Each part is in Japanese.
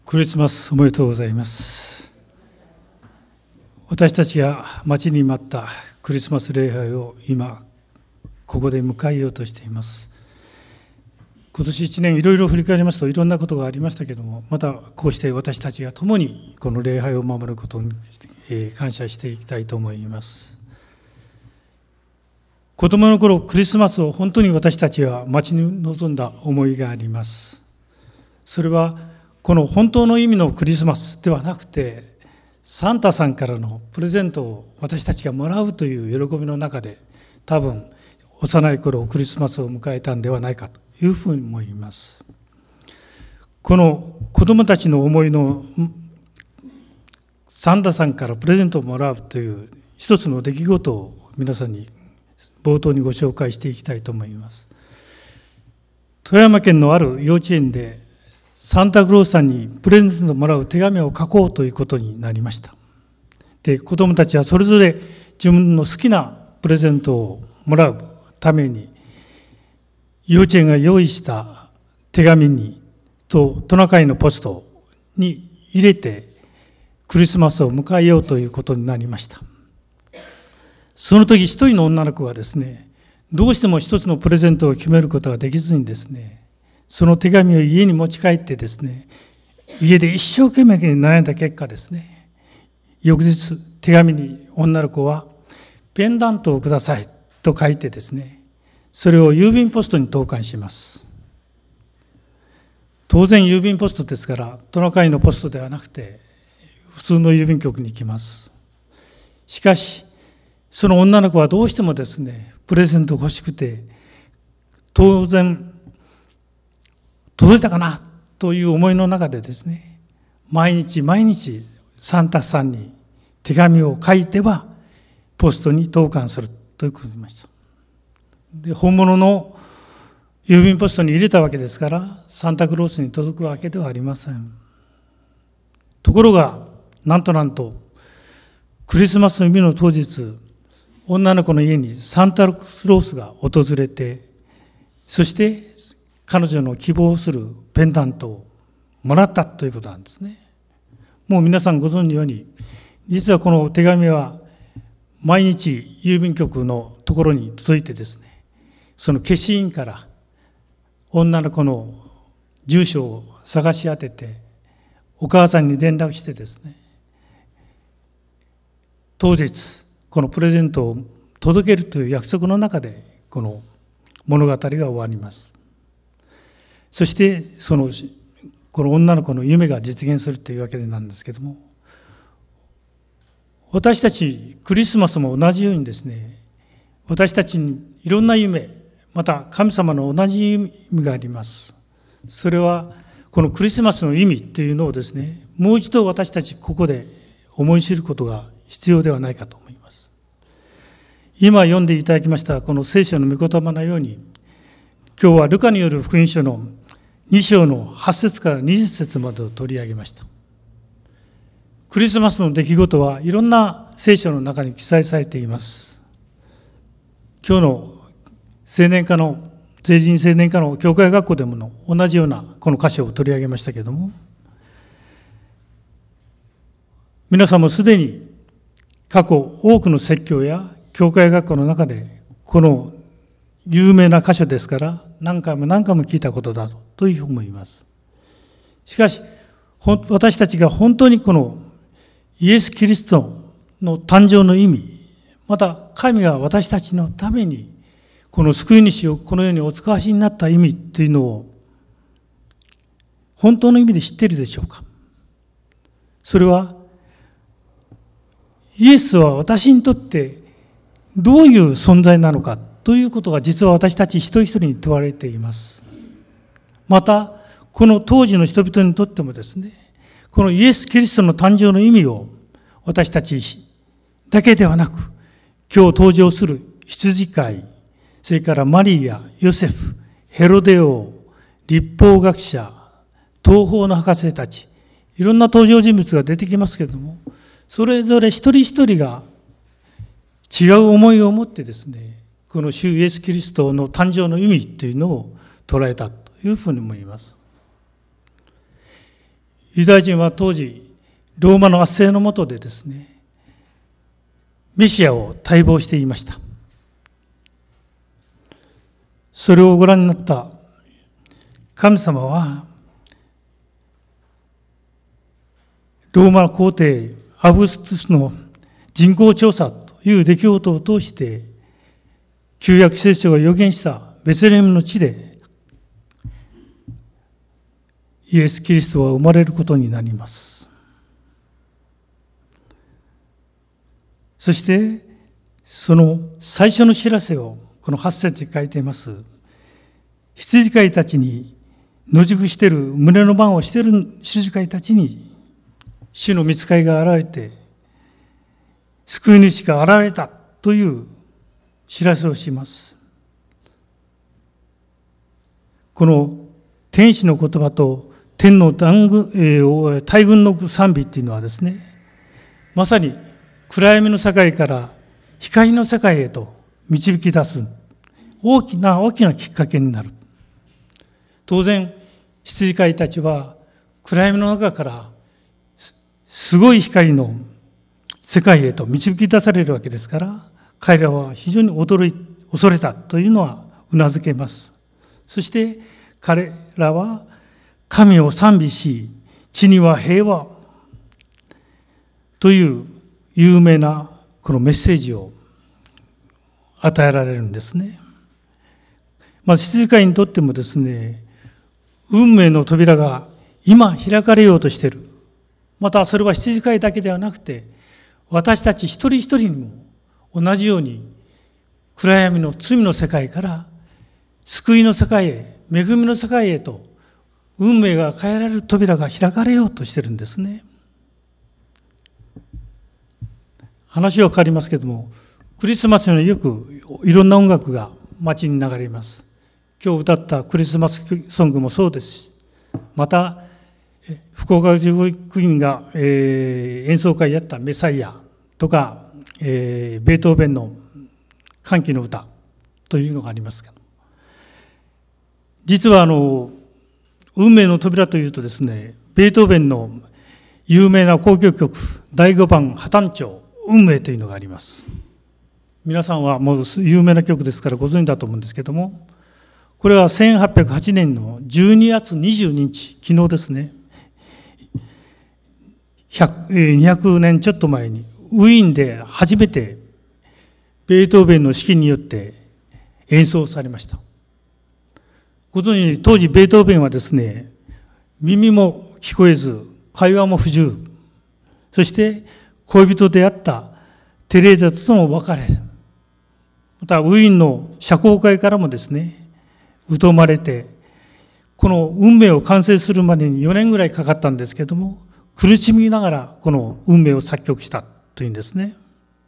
クリスマスおめでとうございます。私たちが待ちに待ったクリスマス礼拝を今ここで迎えようとしています。今年1年いろいろ振り返りますといろんなことがありましたけれども、またこうして私たちが共にこの礼拝を守ることに感謝していきたいと思います。子供の頃クリスマスを本当に私たちは待ち望んだ思いがあります。それはこの本当の意味のクリスマスではなくて、サンタさんからのプレゼントを私たちがもらうという喜びの中で、多分幼い頃クリスマスを迎えたんではないかというふうに思います。この子供たちの思いのサンタさんからプレゼントをもらうという一つの出来事を皆さんに冒頭にご紹介していきたいと思います。富山県のある幼稚園でサンタクロースさんにプレゼントをもらう手紙を書こうということになりました。で、子どもたちはそれぞれ自分の好きなプレゼントをもらうために、幼稚園が用意した手紙にとトナカイのポストに入れてクリスマスを迎えようということになりました。その時一人の女の子がですね、どうしても一つのプレゼントを決めることができずにですね、その手紙を家に持ち帰ってですね、家で一生懸命悩んだ結果ですね、翌日手紙に女の子はペンダントをくださいと書いてですね、それを郵便ポストに投函します。当然郵便ポストですからトナカイのポストではなくて普通の郵便局に行きます。しかしその女の子はどうしてもですね、プレゼントが欲しくて、当然届いたかなという思いの中でですね、毎日サンタさんに手紙を書いてはポストに投函するということになりました。で、本物の郵便ポストに入れたわけですからサンタクロースに届くわけではありません。ところがなんとクリスマスの日の当日、女の子の家にサンタクロースが訪れて、そして彼女の希望するペンダントをもらったということなんですね。もう皆さんご存知のように、実はこの手紙は毎日郵便局のところに届いてですね、その消印から女の子の住所を探し当てて、お母さんに連絡してですね、当日このプレゼントを届けるという約束の中でこの物語が終わります。そしてこの女の子の夢が実現するというわけなんですけども、私たちクリスマスも同じようにですね、私たちにいろんな夢、また神様の同じ夢があります。それはこのクリスマスの意味というのをですね、もう一度私たちここで思い知ることが必要ではないかと思います。今読んでいただきましたこの聖書の御言葉のように、今日はルカによる福音書の2章の8節から20節までを取り上げました。クリスマスの出来事はいろんな聖書の中に記載されています。今日の成人青年科の教会学校でも同じようなこの箇所を取り上げましたけれども、皆さんもすでに過去多くの説教や教会学校の中でこの有名な箇所ですから何回も聞いたことだというふうに思います。しかし私たちが本当にこのイエス・キリストの誕生の意味、また神が私たちのためにこの救い主をこの世にお使わしになった意味というのを本当の意味で知っているでしょうか。それはイエスは私にとってどういう存在なのかということが実は私たち一人一人に問われています。またこの当時の人々にとってもですね、このイエス・キリストの誕生の意味を私たちだけではなく、今日登場する羊飼い、それからマリア、ヨセフ、ヘロデ王、律法学者、東方の博士たち、いろんな登場人物が出てきますけれども、それぞれ一人一人が違う思いを持ってですね、この主イエス・キリストの誕生の意味というのを捉えたというふうに思います。 ユダヤ人は当時ローマの圧政の下でですね、メシアを待望していました。それをご覧になった神様は、ローマ皇帝アウグストゥスの人口調査という出来事を通して、旧約聖書が予言したベツレヘムの地でイエス・キリストは生まれることになります。そしてその最初の知らせをこの8節に書いています。羊飼いたちに野宿している、胸の番をしている羊飼いたちに主の御使いが現れて、救い主が現れたという知らせをします。この天使の言葉と天の大軍の賛美っていうのはですね、まさに暗闇の世界から光の世界へと導き出す大きなきっかけになる。当然、羊飼いたちは暗闇の中からすごい光の世界へと導き出されるわけですから、彼らは非常に恐れたというのはうなずけます。そして彼らは神を賛美し、地には平和という有名なこのメッセージを与えられるんですね。羊飼いにとってもですね、運命の扉が今開かれようとしている。またそれは羊飼いだけではなくて、私たち一人一人にも同じように暗闇の罪の世界から救いの世界へ、恵みの世界へと運命が変えられる扉が開かれようとしているんですね。話は変わりますけれども、クリスマスによくいろんな音楽が街に流れます。今日歌ったクリスマスソングもそうですし、また福岡中区員が演奏会やったメサイアとか、ベートーベンの歓喜の歌というのがありますけど、実は運命の扉というとですね、ベートーベンの有名な交響曲第5番破綻調運命というのがあります。皆さんはもう有名な曲ですからご存知だと思うんですけども、これは1808年の12月22日、昨日ですね、200年ちょっと前にウィーンで初めてベートーベンの指揮によって演奏されました。ご存知、当時ベートーベンはですね、耳も聞こえず会話も不自由、そして恋人であったテレーザとの別れ、またウィーンの社交界からもですね疎まれて、この運命を完成するまでに4年ぐらいかかったんですけれども、苦しみながらこの運命を作曲したというんですね。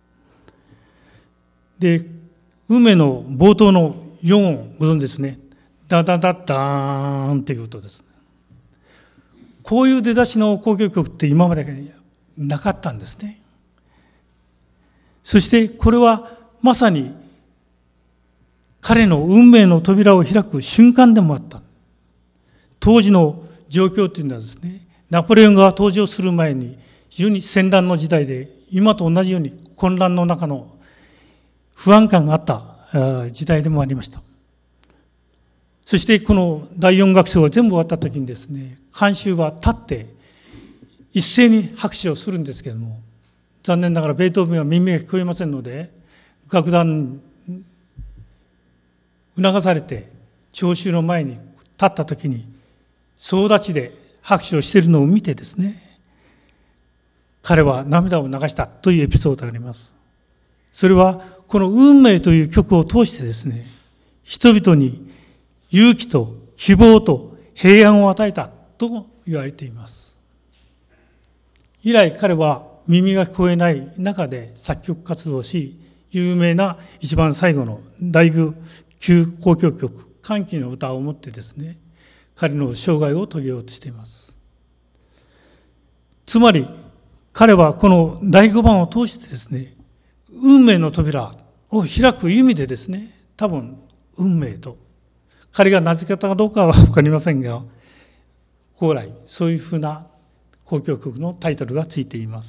で、運命の冒頭の4音ご存知ですね。ダダダッダーンっていう音ですね。こういう出だしの交響曲って今までなかったんですね。そしてこれはまさに彼の運命の扉を開く瞬間でもあった。当時の状況というのはですね、ナポレオンが登場する前に非常に戦乱の時代で、今と同じように混乱の中の不安感があった時代でもありました。そしてこの第4楽章が全部終わった時にですね、観衆は立って一斉に拍手をするんですけれども、残念ながらベートーベンは耳が聞こえませんので、楽団に促されて聴衆の前に立った時に総立ちで拍手をしているのを見てですね、彼は涙を流したというエピソードがあります。それはこの運命という曲を通してですね、人々に勇気と希望と平安を与えたと言われています。以来彼は耳が聞こえない中で作曲活動をし、有名な一番最後の第9交響曲歓喜の歌をもってですね、彼の生涯を遂げようとしています。つまり彼はこの第5番を通してですね、運命の扉を開く意味でですね、多分運命と彼が名付けたかどうかは分かりませんが、将来そういうふうな交響曲のタイトルがついています。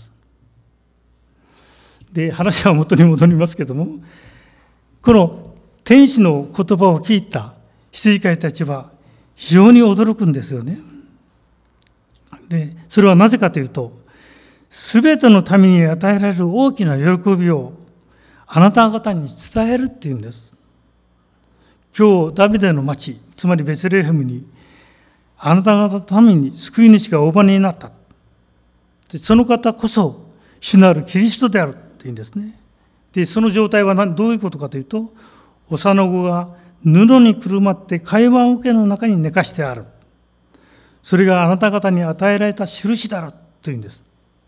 で、話は元に戻りますけども、この天使の言葉を聞いた羊飼いたちは非常に驚くんですよね。で、それはなぜかというと、すべての民に与えられる大きな喜びをあなた方に伝えるっていうんです。今日ダビデの町、つまりベツレヘムにあなた方のために救い主がお生まれになった。その方こそ主なるキリストであるっていうんですね。で、その状態はどういうことかというと、幼子が布にくるまって会話桶の中に寝かしてある。それがあなた方に与えられた印だろうというんです。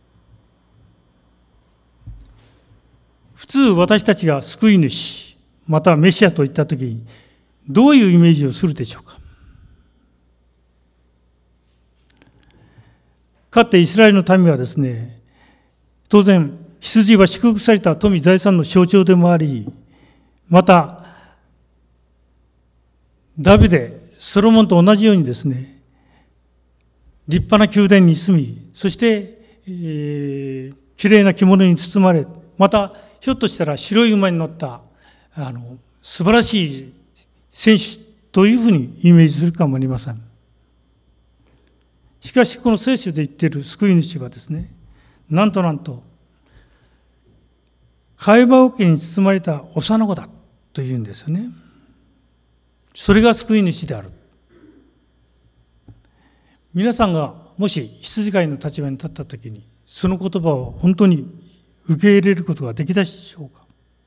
普通私たちが救い主、またはメシアといったときに、どういうイメージをするでしょうか。かつてイスラエルの民はですね、当然、羊は祝福された富財産の象徴でもあり、また、ダビデ、ソロモンと同じようにですね、立派な宮殿に住み、そして、きれいな着物に包まれ、また、ひょっとしたら白い馬に乗った素晴らしい戦士というふうにイメージするかもありません。しかしこの聖書で言っている救い主はですね、なんと会話桶に包まれた幼子だというんですよね。それが救い主である。皆さんがもし羊飼いの立場に立ったときに、その言葉を本当に受け入れることができたでしょうか。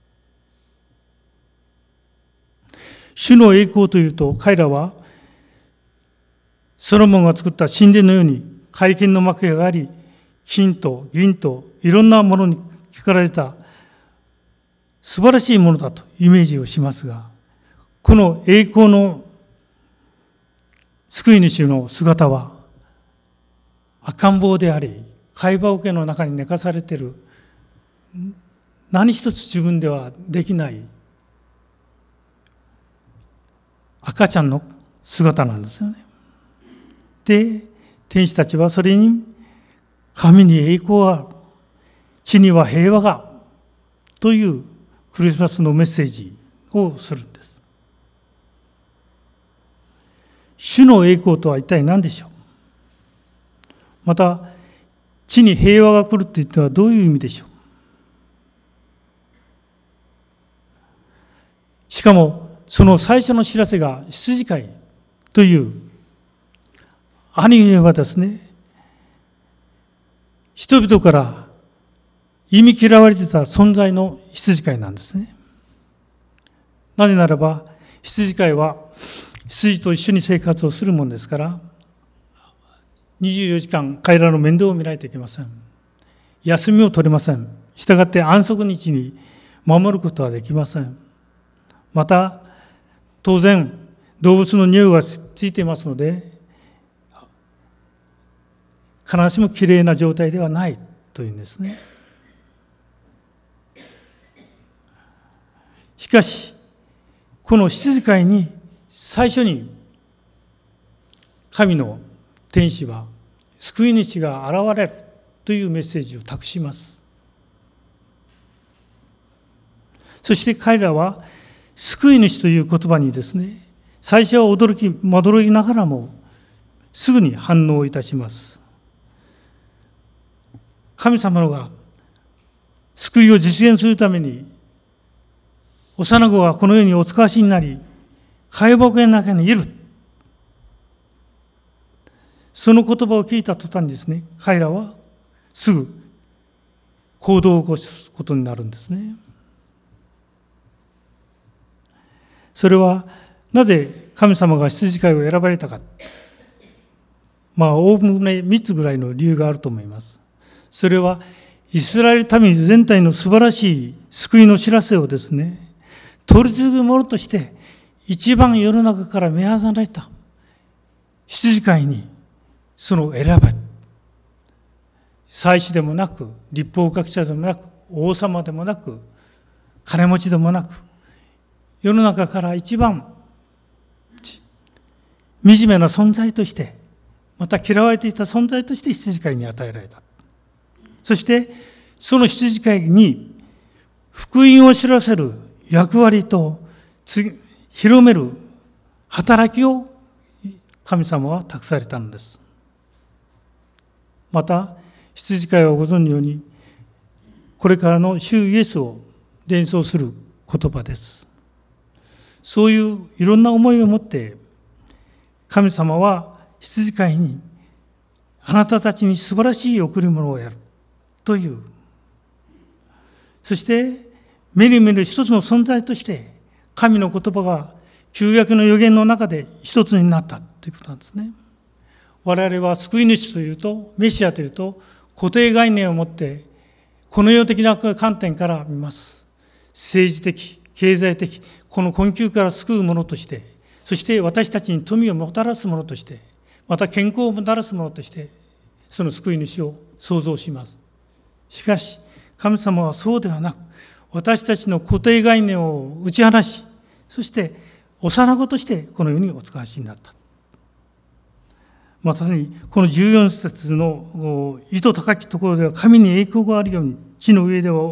主の栄光というと、彼らはソロモンが作った神殿のように会見の幕屋があり、金と銀といろんなものに光られた素晴らしいものだとイメージをしますが、この栄光の救い主の姿は赤ん坊であり、会話桶の中に寝かされている、何一つ自分ではできない赤ちゃんの姿なんですよね。で、天使たちはそれに、神に栄光がある、地には平和がというクリスマスのメッセージをするんです。主の栄光とは一体何でしょう。また、地に平和が来るというのはどういう意味でしょう。しかも、その最初の知らせが羊飼いという、兄はですね、人々から忌み嫌われていた存在の羊飼いなんですね。なぜならば、羊飼いは羊と一緒に生活をするものですから、24時間彼らの面倒を見ないといけません。休みを取れません。したがって安息日に守ることはできません。また、当然、動物の匂いがついていますので、必ずしもきれいな状態ではないというんですね。しかし、この羊飼いに最初に神の天使は救い主が現れるというメッセージを託します。そして彼らは救い主という言葉にですね、最初は驚きながらもすぐに反応いたします。神様のが救いを実現するために幼子がこの世にお使わしになり、会話桶の中にいる。その言葉を聞いた途端にですね、彼らはすぐ行動を起こすことになるんですね。それはなぜ神様が羊飼いを選ばれたか。おおむね3つぐらいの理由があると思います。それはイスラエル民全体の素晴らしい救いの知らせをですね、取り次ぐものとして一番世の中から目離れた羊飼いにその選ばれ、祭司でもなく、律法学者でもなく、王様でもなく、金持ちでもなく、世の中から一番惨めな存在としてまた嫌われていた存在として羊飼いに与えられた。そしてその羊飼いに福音を知らせる役割と広める働きを神様は託されたのです。また羊飼いはご存じのように、これからの主イエスを連想する言葉です。そういういろんな思いを持って神様は羊飼いに、あなたたちに素晴らしい贈り物をやるという、そして目に見える一つの存在として神の言葉が旧約の預言の中で一つになったということなんですね。我々は救い主というと、メシアというと固定概念を持ってこの世的な観点から見ます。政治的、経済的、この困窮から救うものとして、そして私たちに富をもたらすものとして、また健康をもたらすものとして、その救い主を想像します。しかし神様はそうではなく、私たちの固定概念を打ち放し、そして幼子としてこの世にお使わしになった。まさにこの14節の意図高きところでは神に栄光があるように、地の上では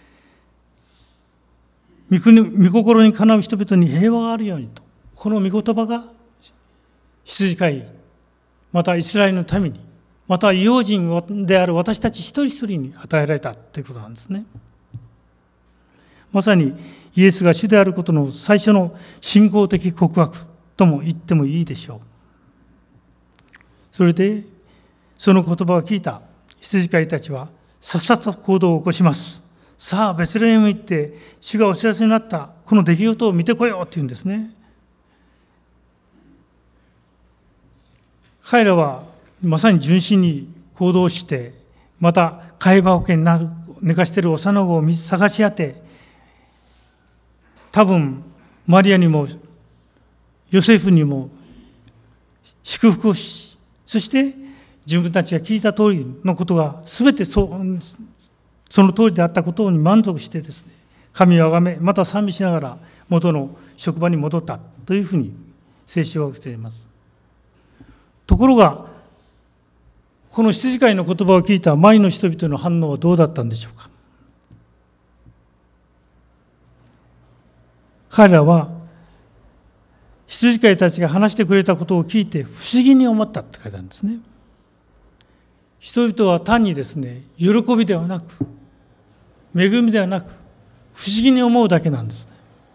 御心にかなう人々に平和があるようにと、この御言葉が羊飼い、またイスラエルのために、また異邦人である私たち一人一人に与えられたということなんですね。まさにイエスが主であることの最初の信仰的告白とも言ってもいいでしょう。それでその言葉を聞いた羊飼いたちはさっさと行動を起こします。さあベツレヘム行って主がお知らせになったこの出来事を見てこようって言うんですね。彼らはまさに純真に行動して、また飼い葉桶に寝かしている幼子を探し当て、多分マリアにもヨセフにも祝福をし、そして自分たちが聞いた通りのことが全てその通りであったことに満足してですね、神をあがめ、また賛美しながら元の職場に戻ったというふうに聖書は起きています。ところがこの羊飼いの言葉を聞いた周りの人々の反応はどうだったんでしょうか。彼らは羊飼いたちが話してくれたことを聞いて不思議に思ったって書いてあるんですね。人々は単にですね、喜びではなく、恵みではなく、不思議に思うだけなんですね。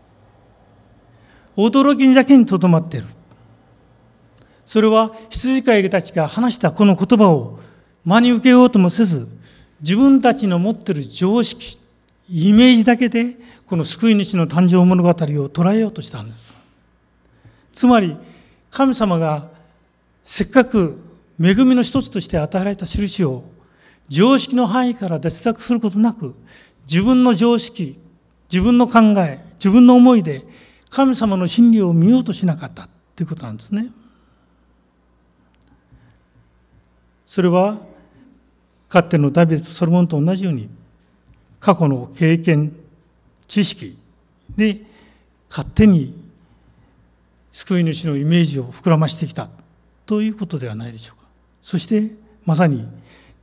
驚きだけにとどまっている。それは羊飼いたちが話したこの言葉を真に受けようともせず、自分たちの持っている常識、イメージだけでこの救い主の誕生物語を捉えようとしたんです。つまり神様がせっかく恵みの一つとして与えられた印を常識の範囲から脱落することなく、自分の常識、自分の考え、自分の思いで神様の真理を見ようとしなかったということなんですね。それはかつてのダビデとソロモンと同じように、過去の経験、知識で勝手に救い主のイメージを膨らましてきたということではないでしょうか。そしてまさに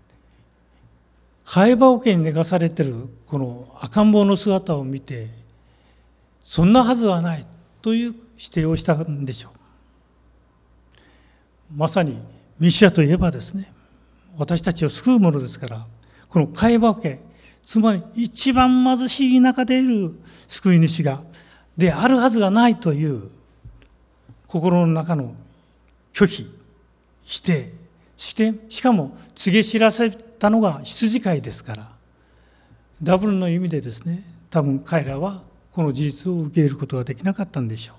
飼い葉桶に寝かされているこの赤ん坊の姿を見て、そんなはずはないという指定をしたんでしょう。まさにメシアといえばですね、私たちを救うものですから、この飼い葉桶、つまり一番貧しい中でいる救い主がであるはずがないという心の中の拒否、否定して、しかも告げ知らせたのが羊飼いですから、ダブルの意味でですね、多分彼らはこの事実を受け入れることができなかったんでしょう。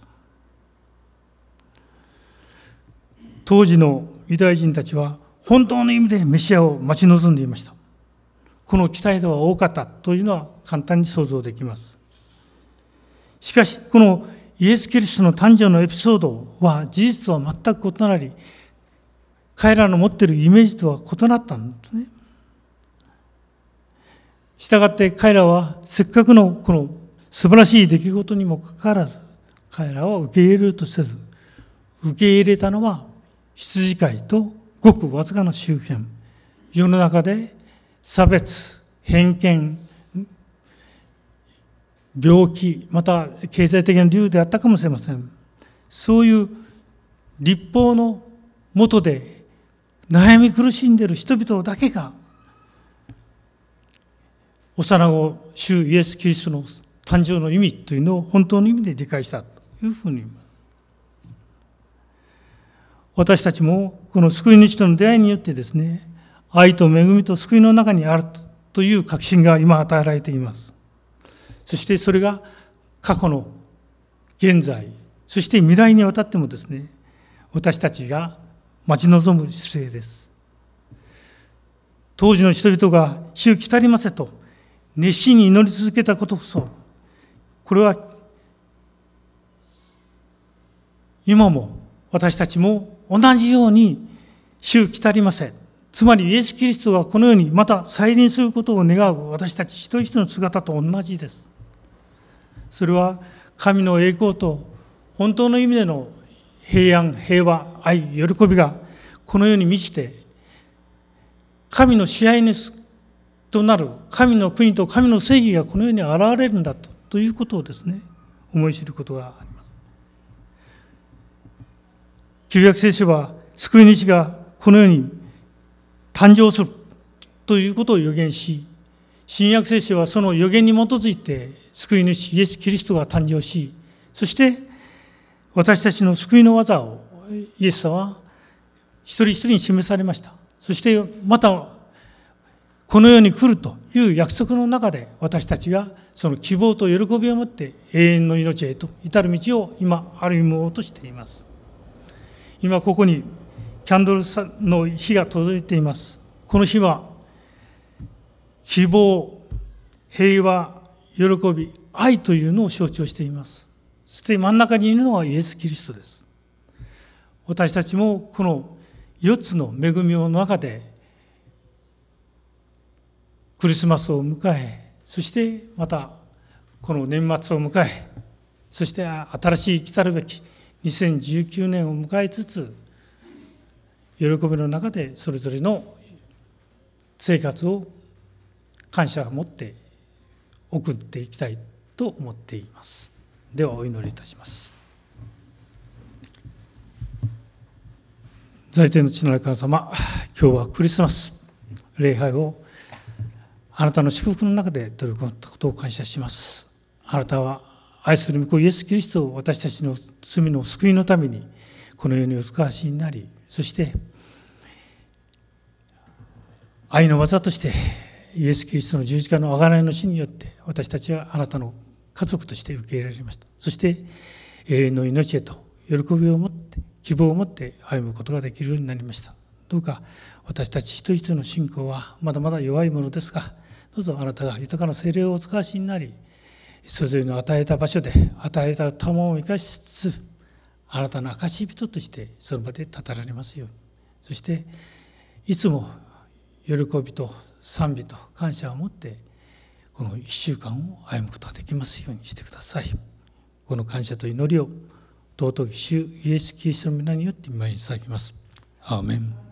当時のユダヤ人たちは本当の意味でメシアを待ち望んでいました。この期待度は多かったというのは簡単に想像できます。しかしこのイエス・キリストの誕生のエピソードは事実とは全く異なり、彼らの持っているイメージとは異なったんですね。したがって彼らはせっかくのこの素晴らしい出来事にもかかわらず、彼らは受け入れるとせず、受け入れたのは羊飼いとごくわずかな周辺、世の中で差別、偏見、病気、また経済的な理由であったかもしれません。そういう律法の下で悩み苦しんでいる人々だけが、幼子主イエス・キリストの誕生の意味というのを本当の意味で理解したというふうに、私たちもこの救い主との出会いによってですね、愛と恵みと救いの中にあるという確信が今与えられています。そしてそれが過去の現在、そして未来にわたってもですね、私たちが待ち望む姿勢です。当時の人々が主来たりませと熱心に祈り続けたことこそ、これは今も私たちも同じように主来たりませ、つまりイエス・キリストがこの世にまた再臨することを願う私たち一人一人の姿と同じです。それは神の栄光と本当の意味での平安、平和、愛、喜びがこの世に満ちて、神の支配主となる神の国と神の正義がこの世に現れるんだということをですね、思い知ることがあります。旧約聖書は救い主がこの世に誕生するということを予言し、新約聖書はその予言に基づいて救い主イエス・キリストが誕生し、そして私たちの救いの技をイエス様は一人一人に示されました。そしてまたこの世に来るという約束の中で、私たちがその希望と喜びを持って永遠の命へと至る道を今歩もうとしています。今ここにキャンドルの火が届いています。この火は希望、平和、喜び、愛というのを象徴しています。そして真ん中にいるのはイエス・キリストです。私たちもこの4つの恵みの中でクリスマスを迎え、そしてまたこの年末を迎え、そして新しい来たるべき2019年を迎えつつ、喜びの中でそれぞれの生活を感謝を持って送っていきたいと思っています。ではお祈りいたします。在天の父なる神様、今日はクリスマス礼拝をあなたの祝福の中で取り組んだことを感謝します。あなたは愛する御子イエス・キリストを私たちの罪の救いのためにこの世にお使わしになり、そして愛の技としてイエス・キリストの十字架の贖いの死によって私たちはあなたの家族として受け入れられました。そして永遠の命へと喜びを持って希望を持って歩むことができるようになりました。どうか私たち一人一人の信仰はまだまだ弱いものですが、どうぞあなたが豊かな聖霊をお使わしになり、それぞれの与えた場所で与えた賜を生かしつつ、あなたの証人としてその場で立たれますように、そしていつも喜びと賛美と感謝を持ってこの1週間を歩むことができますようにしてください。この感謝と祈りを尊き主イエス・キリストの皆によって御前に捧げます。アーメン。